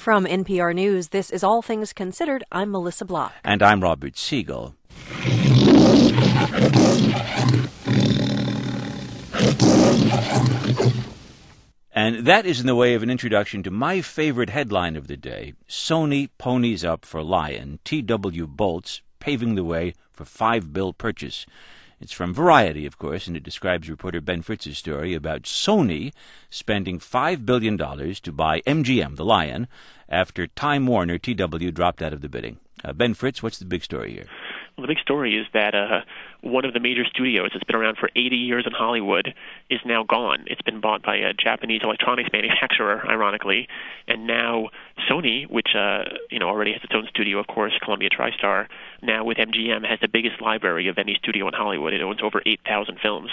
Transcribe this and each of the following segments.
From NPR News, this is All Things Considered. I'm Melissa Block. And I'm Robert Siegel. And that is in the way of an introduction to my favorite headline of the day. Sony ponies up for Lion. T.W. Bolts paving the way for $5 billion purchase. It's from Variety, of course, and it describes reporter Ben Fritz's story about Sony spending $5 billion to buy MGM, the Lion, after Time Warner, TW, dropped out of the bidding. Ben Fritz, what's the big story here? Well, the big story is that one of the major studios that's been around for 80 years in Hollywood is now gone. It's been bought by a Japanese electronics manufacturer, ironically, and now Sony, which already has its own studio, of course, Columbia TriStar, now with MGM has the biggest library of any studio in Hollywood. It owns over 8,000 films.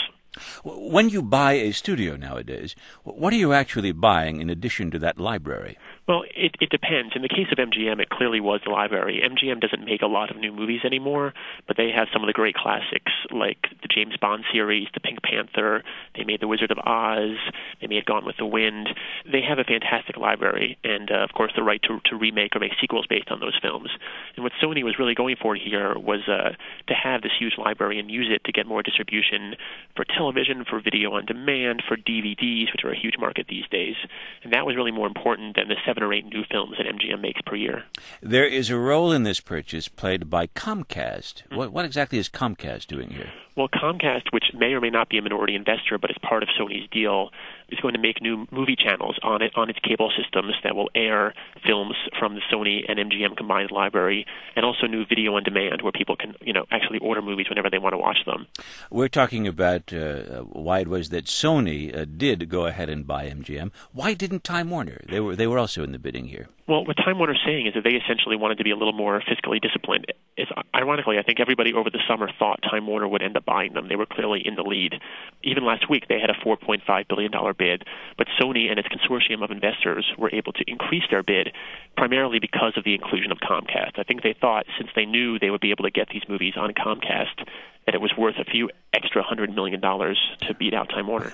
When you buy a studio nowadays, what are you actually buying in addition to that library? Well, it depends. In the case of MGM, it clearly was the library. MGM doesn't make a lot of new movies anymore, but they have some of the great classics like the James Bond series, the Pink Panther. They made The Wizard of Oz. They made Gone with the Wind. They have a fantastic library and, of course, the right to remake or make sequels based on those films. And what Sony was really going for here was to have this huge library and use it to get more distribution for television, for video on demand, for DVDs, which are a huge market these days. And that was really more important than the 7 or 8 new films that MGM makes per year. There is a role in this purchase played by Comcast. What exactly is Comcast doing here? Well, Comcast, which may or may not be a minority investor, but is part of Sony's deal, is going to make new movie channels on its cable systems that will air films from the Sony and MGM combined library, and also new video on demand where people can, actually order movies whenever they want to watch them. We're talking about why it was that Sony did go ahead and buy MGM. Why didn't Time Warner? They were also in the bidding here. Well, what Time Warner's saying is that they essentially wanted to be a little more fiscally disciplined. Ironically, I think everybody over the summer thought Time Warner would end up buying them. They were clearly in the lead. Even last week, they had a $4.5 billion bid, but Sony and its consortium of investors were able to increase their bid primarily because of the inclusion of Comcast. I think they thought, since they knew they would be able to get these movies on Comcast, that it was worth a few extra $100 million to beat out Time Warner.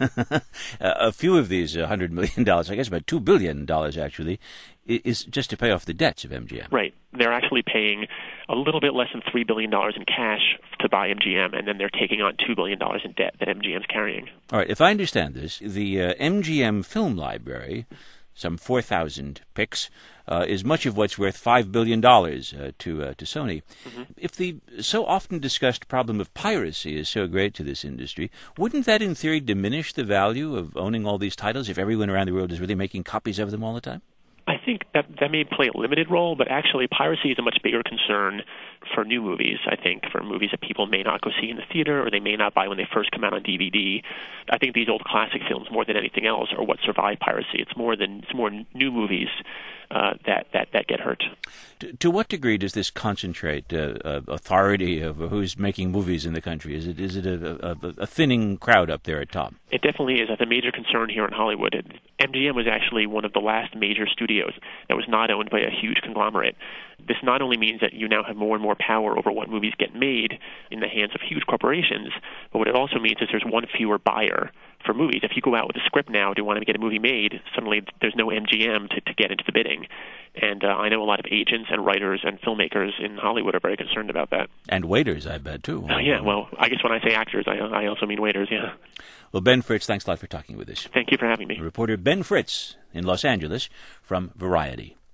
A few of these $100 million, I guess about $2 billion actually, is just to pay off the debts of MGM. Right. They're actually paying a little bit less than $3 billion in cash to buy MGM, and then they're taking on $2 billion in debt that MGM's carrying. All right. If I understand this, the MGM film library, some 4,000 picks, is much of what's worth $5 billion to Sony. Mm-hmm. If the so often discussed problem of piracy is so great to this industry, wouldn't that in theory diminish the value of owning all these titles if everyone around the world is really making copies of them all the time? I think that may play a limited role, but actually piracy is a much bigger concern for new movies, I think, for movies that people may not go see in the theater or they may not buy when they first come out on DVD. I think these old classic films, more than anything else, are what survive piracy. It's more new movies that get hurt. To what degree does this concentrate authority of who's making movies in the country? Is it a thinning crowd up there at top? It definitely is. That's a major concern here in Hollywood. MGM was actually one of the last major studios that was not owned by a huge conglomerate. This not only means that you now have more and more power over what movies get made in the hands of huge corporations, but what it also means is there's one fewer buyer for movies. If you go out with a script now to want to get a movie made, suddenly there's no MGM to get into the bidding. And I know a lot of agents and writers and filmmakers in Hollywood are very concerned about that. And waiters, I bet, too. Yeah, well, I guess when I say actors, I also mean waiters, yeah. Well, Ben Fritz, thanks a lot for talking with us. Thank you for having me. Reporter Ben Fritz in Los Angeles from Variety.